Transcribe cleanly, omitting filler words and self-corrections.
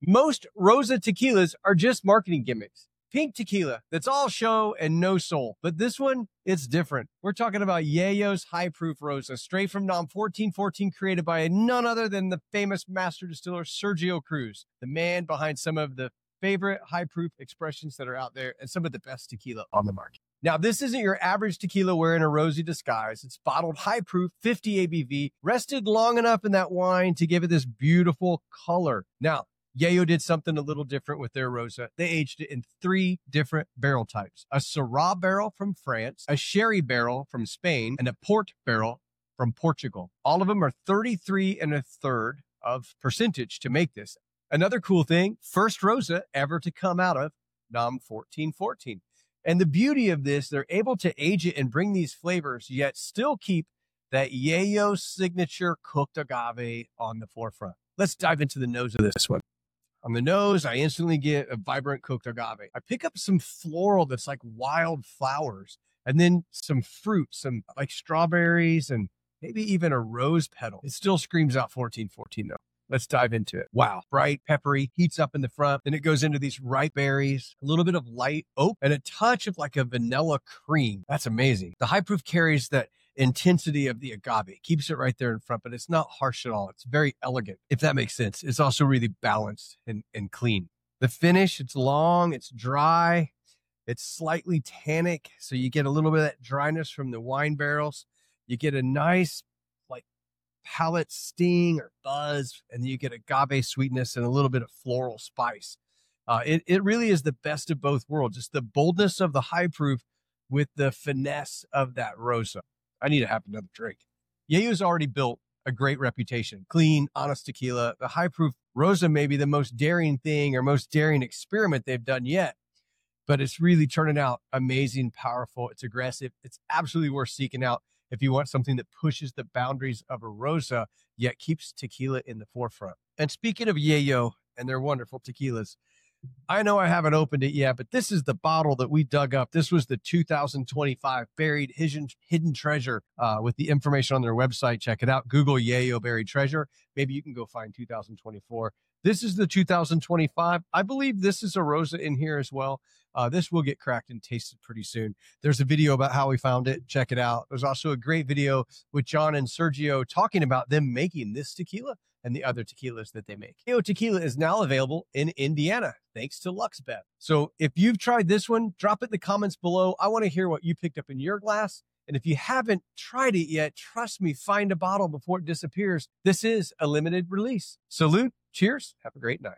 Most Rosa tequilas are just marketing gimmicks. Pink tequila, that's all show and no soul. But this one, it's different. We're talking about Yayo's High Proof Rosa, straight from NOM 1414, created by none other than the famous master distiller Sergio Cruz, the man behind some of the favorite high proof expressions that are out there and some of the best tequila on the market. Now, this isn't your average tequila wearing a rosy disguise. It's bottled high proof, 50 ABV, rested long enough in that wine to give it this beautiful color. Now, Yayo did something a little different with their Rosa. They aged it in 3 different barrel types: a Syrah barrel from France, a Sherry barrel from Spain, and a Port barrel from Portugal. All of them are 33 1/3 of percentage to make this. Another cool thing, first Rosa ever to come out of NOM 1414. And the beauty of this, they're able to age it and bring these flavors, yet still keep that Yayo signature cooked agave on the forefront. Let's dive into the nose of this one. On the nose, I instantly get a vibrant cooked agave. I pick up some floral that's like wild flowers, and then some fruit, some like strawberries, and maybe even a rose petal. It still screams out 1414 though. Let's dive into it. Wow. Bright, peppery, heats up in the front. Then it goes into these ripe berries, a little bit of light oak, and a touch of like a vanilla cream. That's amazing. The high proof carries that intensity of the agave, keeps it right there in front, but it's not harsh at all. It's very elegant, if that makes sense. It's also really balanced and clean. The finish, it's long, it's dry, it's slightly tannic. So you get a little bit of that dryness from the wine barrels. You get a nice like palate sting or buzz, and then you get agave sweetness and a little bit of floral spice. It really is the best of both worlds. It's the boldness of the high proof with the finesse of that Rosa. I need to have another drink. Yayo's already built a great reputation. Clean, honest tequila. The high proof Rosa may be the most daring thing or most daring experiment they've done yet, but it's really turning out amazing, powerful. It's aggressive. It's absolutely worth seeking out if you want something that pushes the boundaries of a Rosa, yet keeps tequila in the forefront. And speaking of Yayo and their wonderful tequilas, I know I haven't opened it yet, but this is the bottle that we dug up. This was the 2025 Buried Hidden Treasure with the information on their website. Check it out. Google Yayo Buried Treasure. Maybe you can go find 2024. This is the 2025. I believe this is a Rosa in here as well. This will get cracked and tasted pretty soon. There's a video about how we found it. Check it out. There's also a great video with John and Sergio talking about them making this tequila and the other tequilas that they make. Yayo Tequila is now available in Indiana, thanks to LuxBev. So if you've tried this one, drop it in the comments below. I want to hear what you picked up in your glass. And if you haven't tried it yet, trust me, find a bottle before it disappears. This is a limited release. Salute, cheers, have a great night.